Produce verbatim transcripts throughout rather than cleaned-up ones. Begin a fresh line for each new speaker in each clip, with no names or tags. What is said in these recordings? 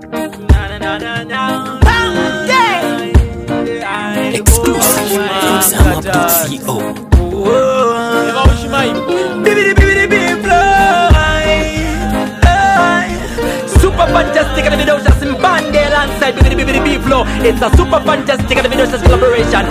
Exclusive from Sam dot co.
Super fantastic and the video just in band alongside B Flow. It's a super fantastic and the video just collaboration.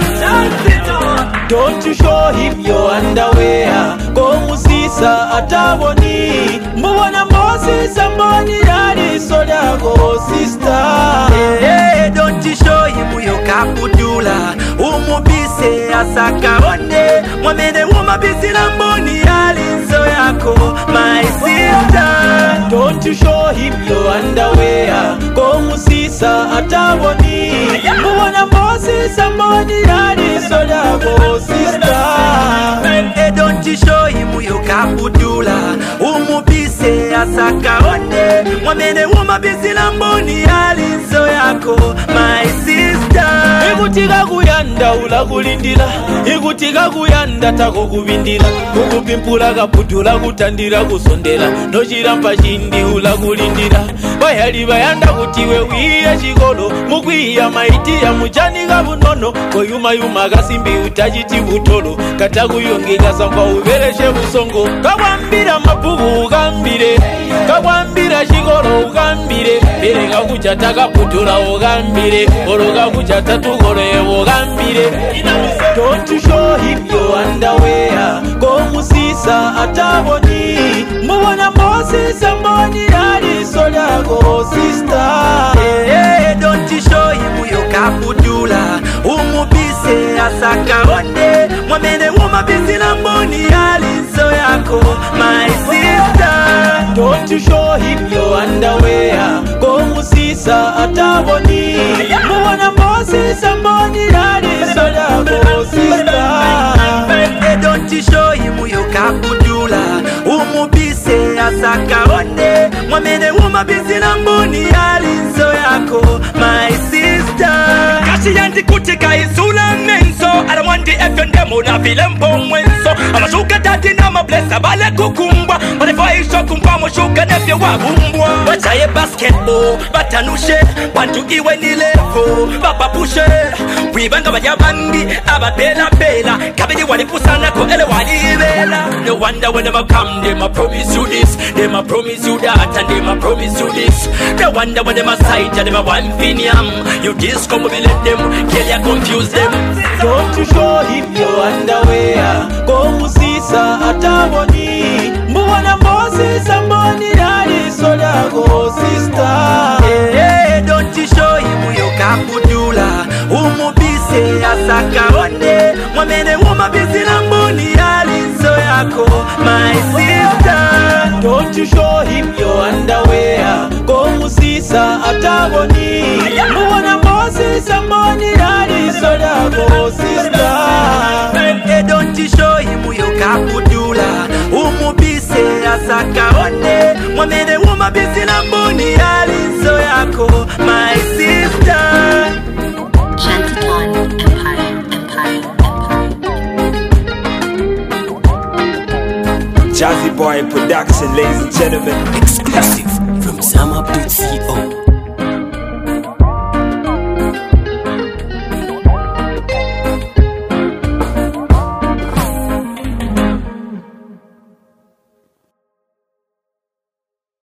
Don't you show him your underwear. Go musisa atawoni. Mwana Moses amoni daddy soda go sister.
Hey, don't you show him your kaputula. Umubise asakaone. Mwamene umabisi lamboni alinso yako my sister.
Don't you show him your underwear. Go musisa atawoni. Mwana Moses amoni daddy soda go sister.
Hey, don't you show him your kaputula. Umubise asakaone. Mwamene umabisi lamboni alinso yako my sister.
Ikutika kuyanda ula kulindila. Ikutika kuyanda tako kubindila. Kukupimpula kaputula kutandira kusondela. Nochirampa chindi ula kulindila. Bayali bayanda kutiwe wiya chikolo. Mukwiya maiti ya mujani kabunono. Koyuma yuma kasimbi utajiti butolo. Katakuyongeka samba uvereshe busongo. Kawambira mapugu ukambire. Kawambira chikolo ukambire. Bereka kuchata kaputula ukambire. Oroka kuchata tukole ukambire. Don't you show him your underwear. Go musisa atawoni. Mwana Moses amoni daddy soda go sister.
Hey, don't you show him your kaputula. Umubise asakaone. Mwamene umabisi lamboni alinso yako my sister.
Don't you show him your underwear. Go musisa atawoni. Mwana Moses amoni daddy soda go sister.
Hey, don't you show him your kaputula. Umubise asakaone. Mwamene umabisi lamboni alinso yako my sister. Kashi yanti kutika isula menso. I don't want the F and them on a film bomb wenso. I'm a sugar daddy na ma bless a bale kukumba. But if I show kumpa mo sugar nephew wa bumbwa. But I basketball, but anushe. Want to eat when he level. Papa pushe. We banga ba yabangi. Aba bela bela. Kabidi wali pusana ko ele wali bela. No wonder when them a come, them a promise you this. Them a promise you that and them a promise you this. No wonder when them a sight and them a one finium. You discover me let them kill ya confuse them.
Don't you show him your underwear. Go musisa atawoni. Mwana Moses amoni daddy soda go sister.
Hey, don't you show him your kaputula. Umubise asakaone. Mwamene umabisi lamboni alinso yako my sister.
Don't you show him your underwear. Go musisa atawoni. Mwana Moses amoni daddy soda go sister.
Hey, don't you show him your kaputula. Umubise asakaone. Mwamene umabisi lamboni alinso yako my sister.
Shantytown Empire, Empire, Empire.
Jazzy Boy Production, ladies and gentlemen.
Exclusive from Sam dot co.